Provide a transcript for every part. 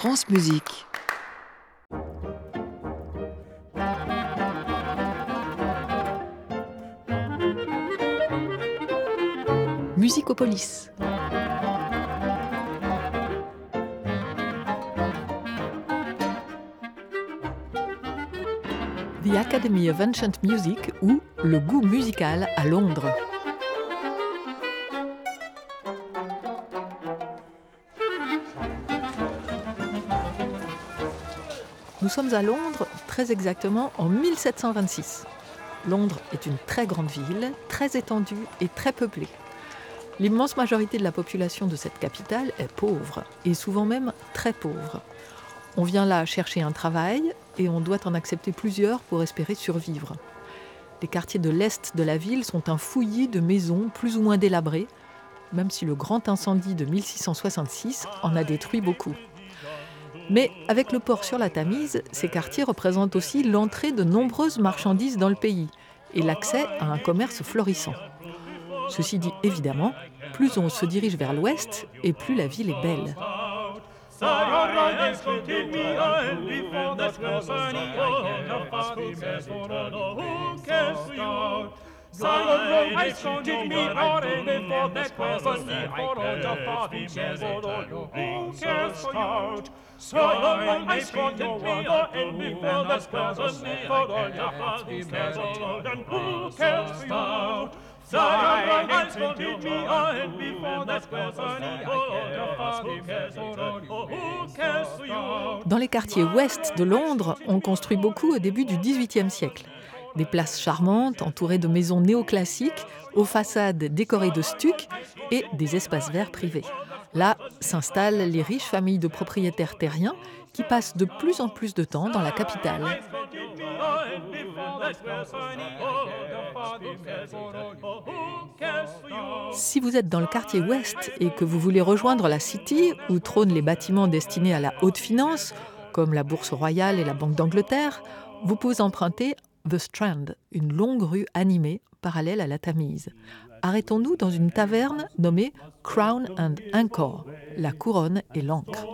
France Musique. Musicopolis. The Academy of Ancient Music ou le goût musical à Londres. Nous sommes à Londres, très exactement en 1726. Londres est une très grande ville, très étendue et très peuplée. L'immense majorité de la population de cette capitale est pauvre, et souvent même très pauvre. On vient là chercher un travail et on doit en accepter plusieurs pour espérer survivre. Les quartiers de l'est de la ville sont un fouillis de maisons plus ou moins délabrées, même si le grand incendie de 1666 en a détruit beaucoup. Mais avec le port sur la Tamise, ces quartiers représentent aussi l'entrée de nombreuses marchandises dans le pays et l'accès à un commerce florissant. Ceci dit, évidemment, plus on se dirige vers l'ouest et plus la ville est belle. Dans les quartiers ouest de Londres, on construit beaucoup au début du XVIIIe siècle. Des places charmantes entourées de maisons néoclassiques, aux façades décorées de stucs et des espaces verts privés. Là s'installent les riches familles de propriétaires terriens qui passent de plus en plus de temps dans la capitale. Si vous êtes dans le quartier ouest et que vous voulez rejoindre la City, où trônent les bâtiments destinés à la haute finance, comme la Bourse Royale et la Banque d'Angleterre, vous pouvez emprunter The Strand, une longue rue animée parallèle à la Tamise. Arrêtons-nous dans une taverne nommée Crown and Anchor, la couronne et l'ancre.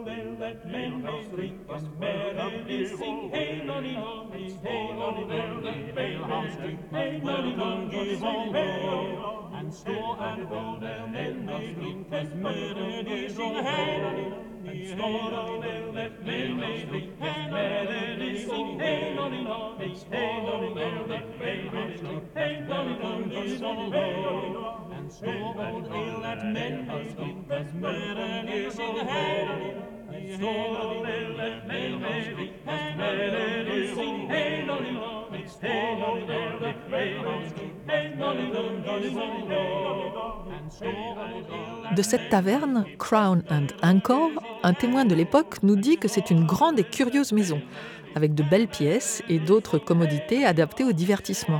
De cette taverne, Crown and Anchor, un témoin de l'époque nous dit que c'est une grande et curieuse maison, avec de belles pièces et d'autres commodités adaptées au divertissement.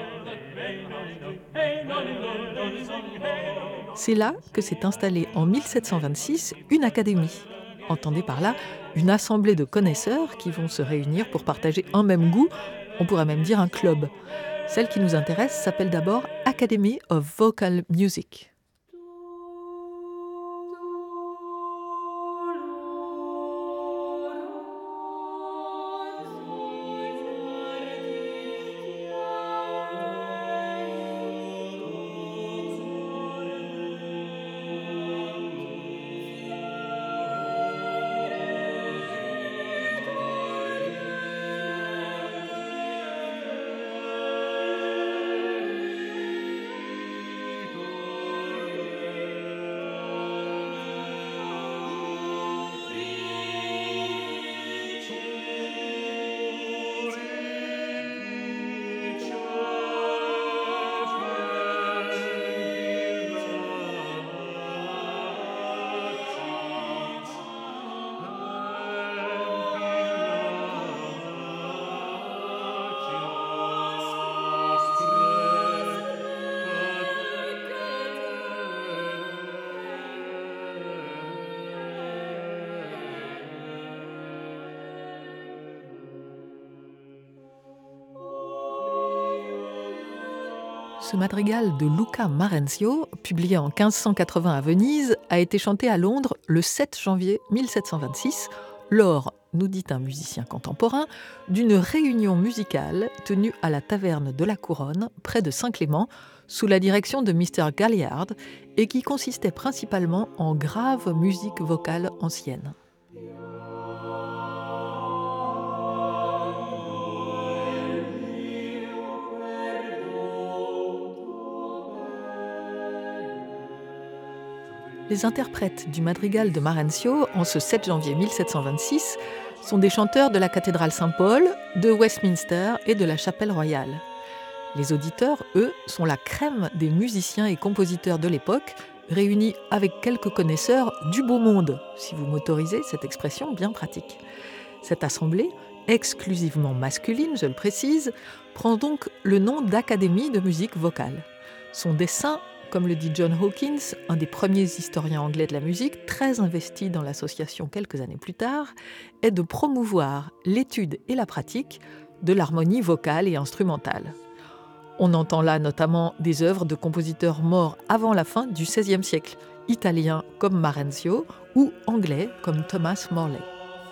C'est là que s'est installée en 1726 une académie. Entendez par là une assemblée de connaisseurs qui vont se réunir pour partager un même goût, on pourrait même dire un club. Celle qui nous intéresse s'appelle d'abord Academy of Vocal Music. Ce madrigal de Luca Marenzio, publié en 1580 à Venise, a été chanté à Londres le 7 janvier 1726, lors, nous dit un musicien contemporain, d'une réunion musicale tenue à la taverne de la Couronne, près de Saint-Clément, sous la direction de Mr. Galliard, et qui consistait principalement en grave musique vocale ancienne. Les interprètes du madrigal de Marenzio, en ce 7 janvier 1726, sont des chanteurs de la cathédrale Saint-Paul, de Westminster et de la chapelle royale. Les auditeurs, eux, sont la crème des musiciens et compositeurs de l'époque, réunis avec quelques connaisseurs du beau monde, si vous m'autorisez cette expression bien pratique. Cette assemblée, exclusivement masculine, je le précise, prend donc le nom d'Académie de musique vocale. Son dessein, comme le dit John Hawkins, un des premiers historiens anglais de la musique, très investi dans l'association quelques années plus tard, est de promouvoir l'étude et la pratique de l'harmonie vocale et instrumentale. On entend là notamment des œuvres de compositeurs morts avant la fin du XVIe siècle, italiens comme Marenzio ou anglais comme Thomas Morley.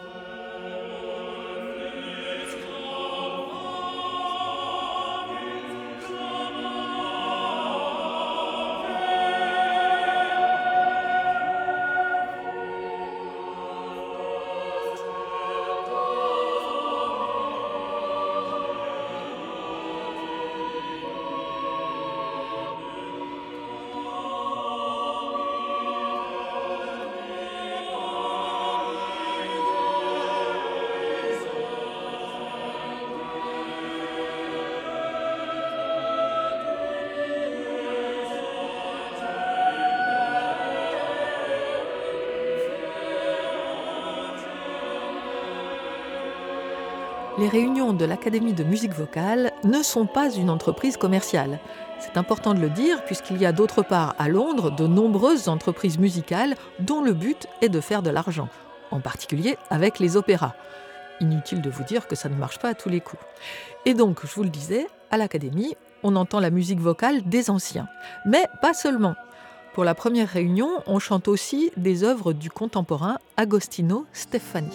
Les réunions de l'Académie de musique vocale ne sont pas une entreprise commerciale. C'est important de le dire puisqu'il y a d'autre part à Londres de nombreuses entreprises musicales dont le but est de faire de l'argent, en particulier avec les opéras. Inutile de vous dire que ça ne marche pas à tous les coups. Et donc, je vous le disais, à l'Académie, on entend la musique vocale des anciens. Mais pas seulement. Pour la première réunion, on chante aussi des œuvres du contemporain Agostino Steffani.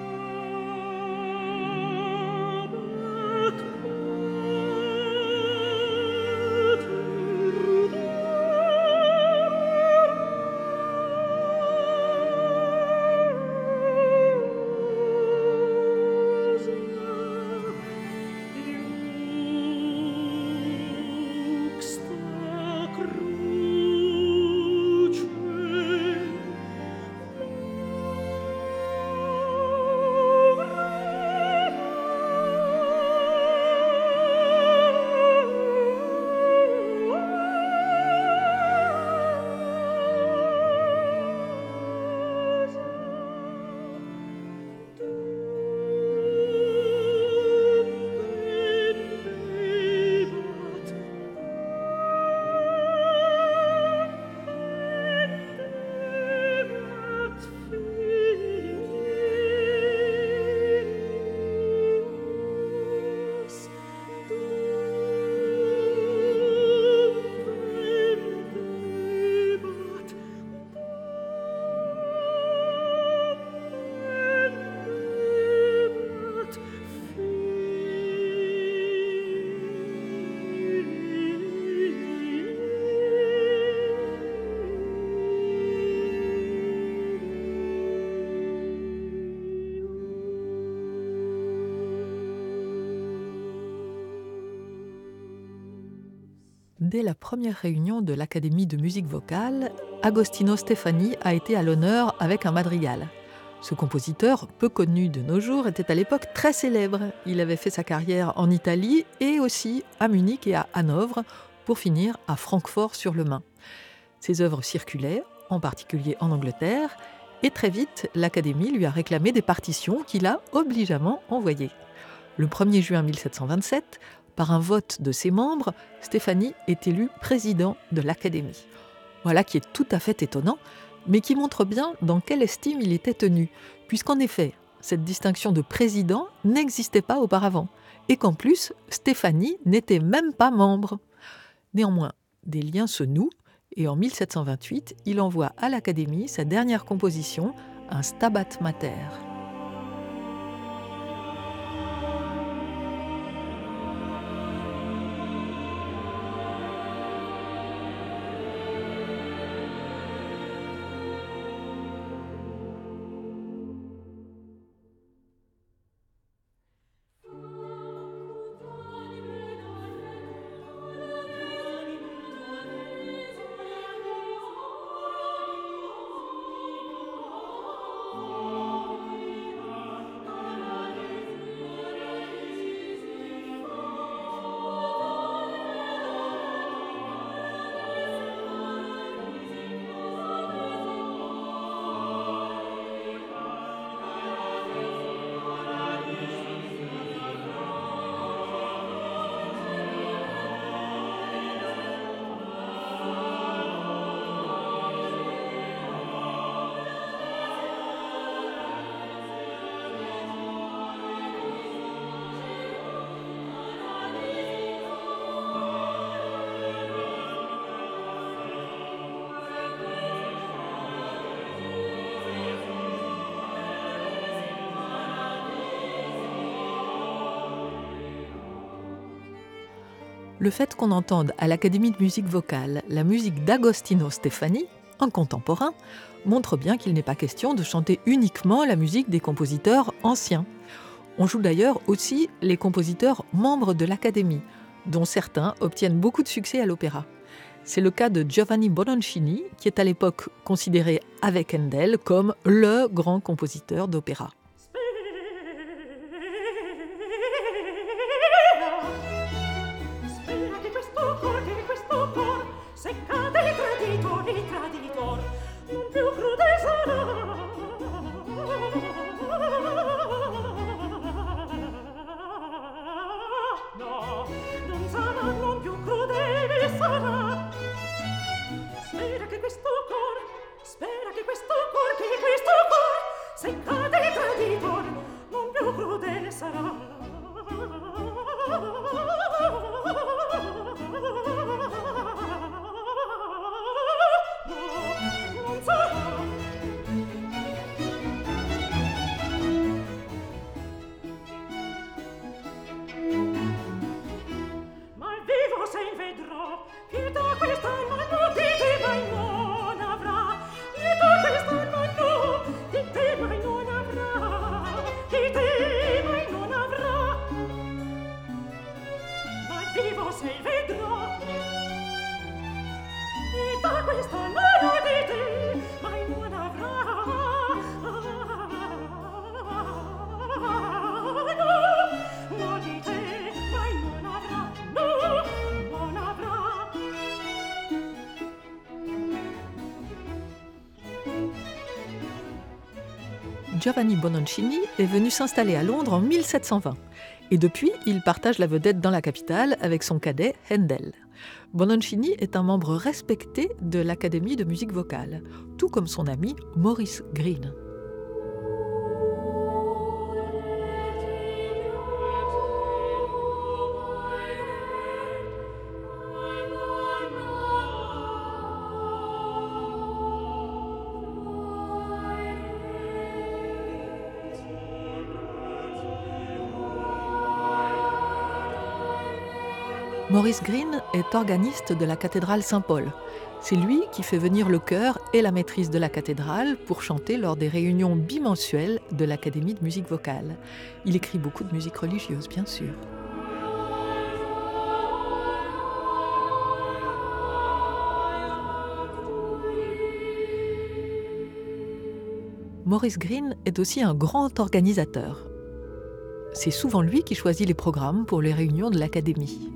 Dès la première réunion de l'Académie de musique vocale, Agostino Steffani a été à l'honneur avec un madrigal. Ce compositeur, peu connu de nos jours, était à l'époque très célèbre. Il avait fait sa carrière en Italie et aussi à Munich et à Hanovre, pour finir à Francfort-sur-le-Main. Ses œuvres circulaient, en particulier en Angleterre, et très vite, l'Académie lui a réclamé des partitions qu'il a obligeamment envoyées. Le 1er juin 1727, par un vote de ses membres, Steffani est élu président de l'Académie. Voilà qui est tout à fait étonnant, mais qui montre bien dans quelle estime il était tenu, puisqu'en effet, cette distinction de président n'existait pas auparavant, et qu'en plus, Steffani n'était même pas membre. Néanmoins, des liens se nouent et en 1728, il envoie à l'Académie sa dernière composition, un Stabat Mater. Le fait qu'on entende à l'Académie de musique vocale la musique d'Agostino Stefani, un contemporain, montre bien qu'il n'est pas question de chanter uniquement la musique des compositeurs anciens. On joue d'ailleurs aussi les compositeurs membres de l'Académie, dont certains obtiennent beaucoup de succès à l'opéra. C'est le cas de Giovanni Bononcini, qui est à l'époque considéré avec Handel comme le grand compositeur d'opéra. Giovanni Bononcini est venu s'installer à Londres en 1720. Et depuis, il partage la vedette dans la capitale avec son cadet Handel. Bononcini est un membre respecté de l'Académie de musique vocale, tout comme son ami Maurice Green. Maurice Green est organiste de la cathédrale Saint-Paul. C'est lui qui fait venir le chœur et la maîtrise de la cathédrale pour chanter lors des réunions bimensuelles de l'Académie de musique vocale. Il écrit beaucoup de musique religieuse, bien sûr. Maurice Green est aussi un grand organisateur. C'est souvent lui qui choisit les programmes pour les réunions de l'Académie.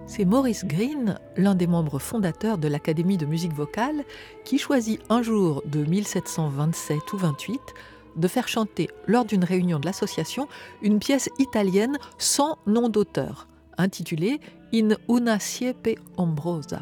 C'est Maurice Greene, l'un des membres fondateurs de l'Académie de musique vocale, qui choisit un jour de 1727 ou 28 de faire chanter lors d'une réunion de l'association une pièce italienne sans nom d'auteur, intitulée In una siepe ombrosa.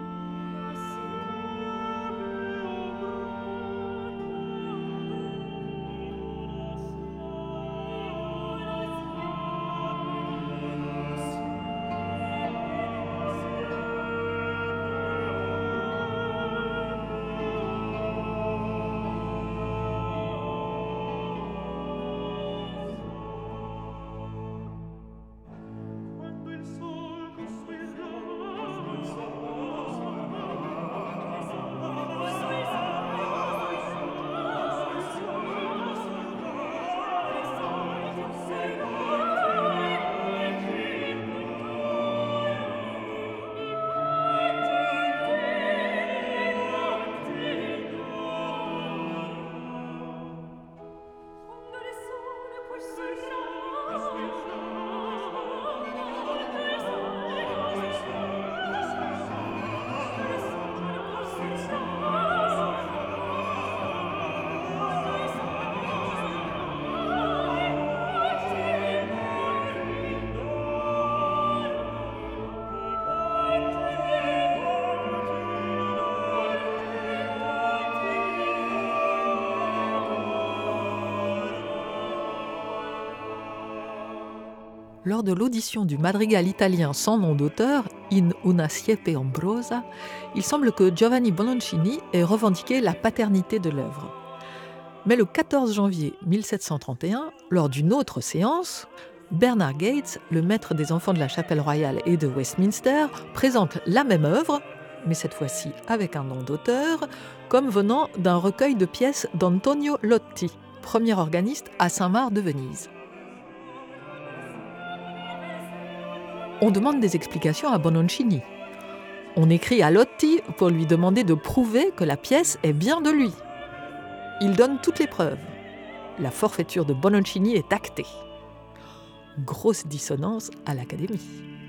Lors de l'audition du madrigal italien sans nom d'auteur, In una siepe ombrosa, il semble que Giovanni Bononcini ait revendiqué la paternité de l'œuvre. Mais le 14 janvier 1731, lors d'une autre séance, Bernard Gates, le maître des enfants de la Chapelle royale et de Westminster, présente la même œuvre, mais cette fois-ci avec un nom d'auteur, comme venant d'un recueil de pièces d'Antonio Lotti, premier organiste à Saint-Marc de Venise. On demande des explications à Bononcini. On écrit à Lotti pour lui demander de prouver que la pièce est bien de lui. Il donne toutes les preuves. La forfaiture de Bononcini est actée. Grosse dissonance à l'Académie.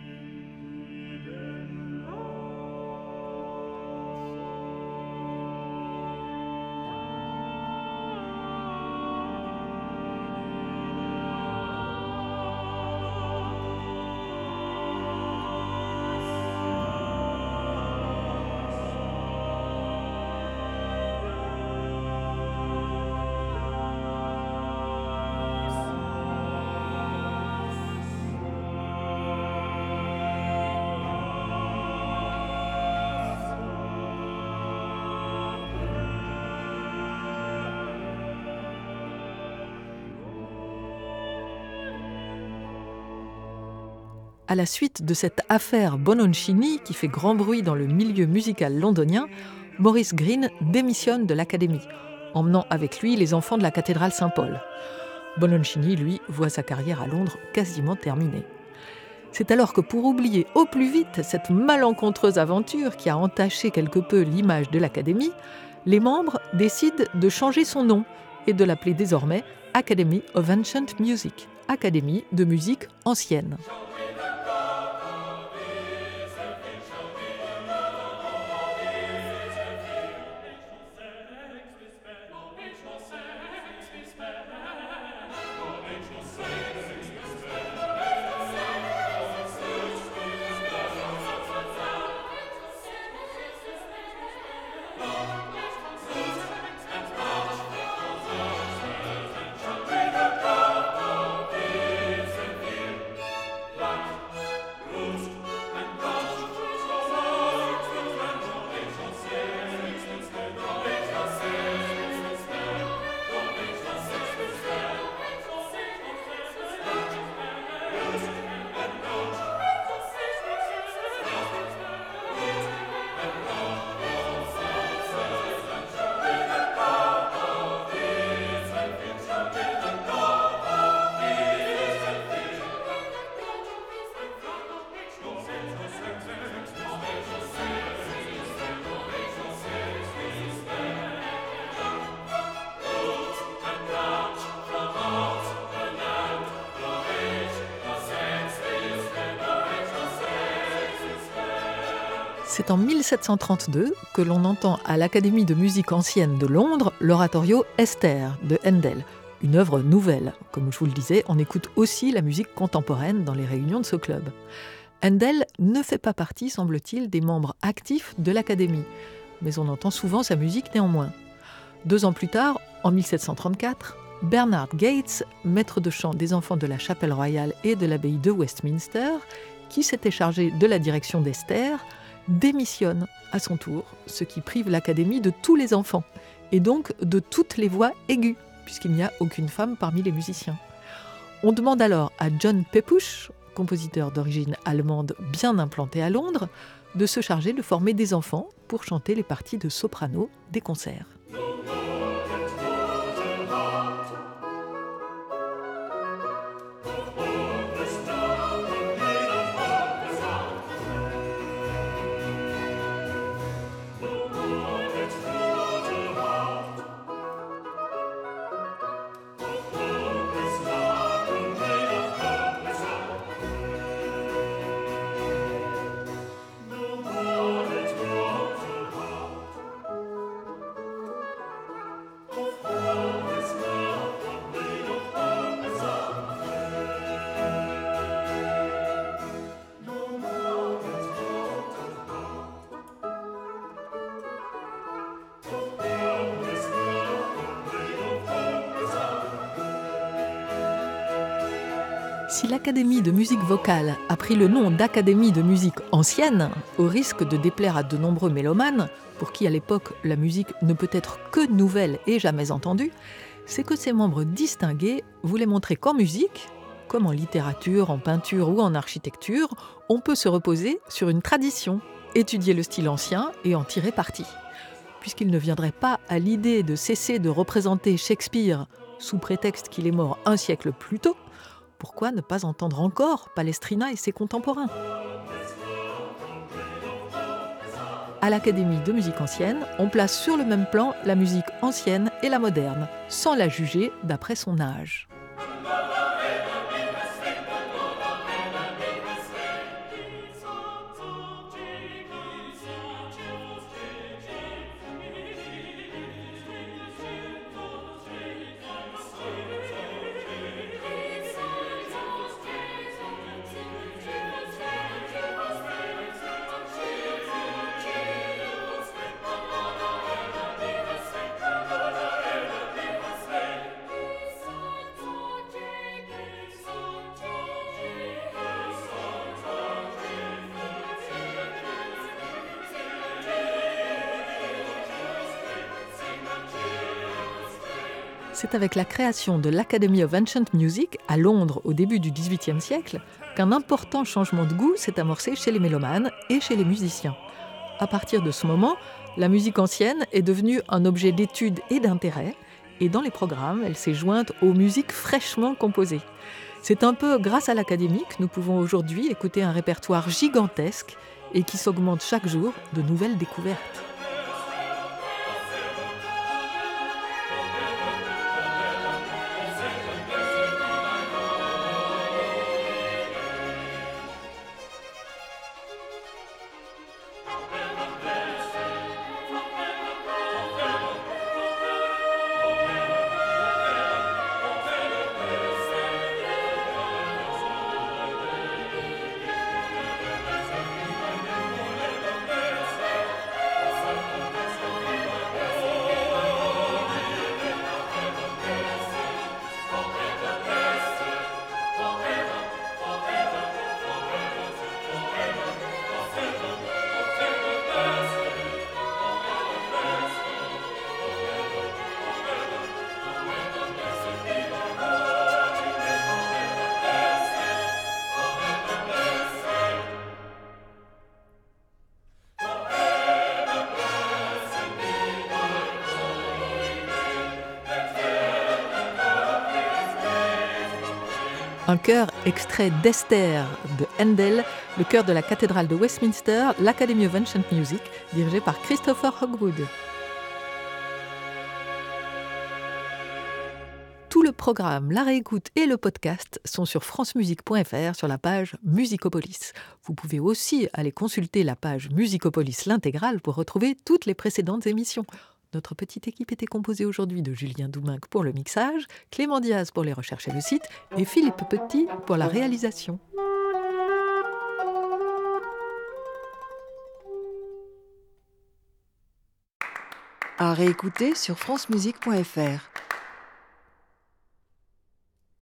À la suite de cette affaire Bononcini qui fait grand bruit dans le milieu musical londonien, Maurice Greene démissionne de l'Académie, emmenant avec lui les enfants de la cathédrale Saint-Paul. Bononcini, lui, voit sa carrière à Londres quasiment terminée. C'est alors que pour oublier au plus vite cette malencontreuse aventure qui a entaché quelque peu l'image de l'Académie, les membres décident de changer son nom et de l'appeler désormais Academy of Ancient Music, Académie de musique ancienne. C'est en 1732 que l'on entend à l'Académie de musique ancienne de Londres l'oratorio Esther de Handel, une œuvre nouvelle. Comme je vous le disais, on écoute aussi la musique contemporaine dans les réunions de ce club. Handel ne fait pas partie, semble-t-il, des membres actifs de l'Académie, mais on entend souvent sa musique néanmoins. 2 ans plus tard, en 1734, Bernard Gates, maître de chant des enfants de la Chapelle Royale et de l'abbaye de Westminster, qui s'était chargé de la direction d'Esther, démissionne à son tour, ce qui prive l'Académie de tous les enfants, et donc de toutes les voix aiguës, puisqu'il n'y a aucune femme parmi les musiciens. On demande alors à John Pepusch, compositeur d'origine allemande bien implanté à Londres, de se charger de former des enfants pour chanter les parties de soprano des concerts. Si l'Académie de musique vocale a pris le nom d'Académie de musique ancienne, au risque de déplaire à de nombreux mélomanes, pour qui à l'époque la musique ne peut être que nouvelle et jamais entendue, c'est que ses membres distingués voulaient montrer qu'en musique, comme en littérature, en peinture ou en architecture, on peut se reposer sur une tradition, étudier le style ancien et en tirer parti. Puisqu'il ne viendrait pas à l'idée de cesser de représenter Shakespeare sous prétexte qu'il est mort un siècle plus tôt, pourquoi ne pas entendre encore Palestrina et ses contemporains ? À l'Académie de musique ancienne, on place sur le même plan la musique ancienne et la moderne, sans la juger d'après son âge. C'est avec la création de l'Academy of Ancient Music à Londres au début du XVIIIe siècle qu'un important changement de goût s'est amorcé chez les mélomanes et chez les musiciens. À partir de ce moment, la musique ancienne est devenue un objet d'étude et d'intérêt, et dans les programmes, elle s'est jointe aux musiques fraîchement composées. C'est un peu grâce à l'Académie que nous pouvons aujourd'hui écouter un répertoire gigantesque et qui s'augmente chaque jour de nouvelles découvertes. Un chœur extrait d'Esther de Handel, le chœur de la cathédrale de Westminster, l'Academy of Ancient Music, dirigé par Christopher Hogwood. Tout le programme, la réécoute et le podcast sont sur francemusique.fr sur la page Musicopolis. Vous pouvez aussi aller consulter la page Musicopolis l'intégrale pour retrouver toutes les précédentes émissions. Notre petite équipe était composée aujourd'hui de Julien Douminc pour le mixage, Clément Diaz pour les recherches et le site et Philippe Petit pour la réalisation. À réécouter sur francemusique.fr.